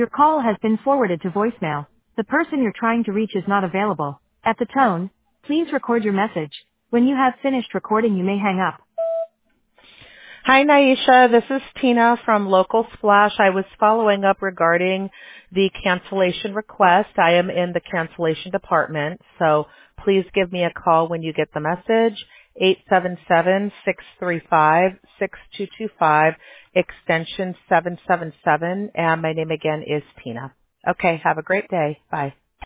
Your call has been forwarded to voicemail. The person you're trying to reach is not available. At the tone, please record your message. When you have finished recording, you may hang up. Hi, Naisha. This is Tina from Local Splash. I was following up regarding the cancellation request. I am in the cancellation department, so please give me a call when you get the message, 877-635-6225, extension 777, and my name again is Tina. Okay, have a great day. Bye.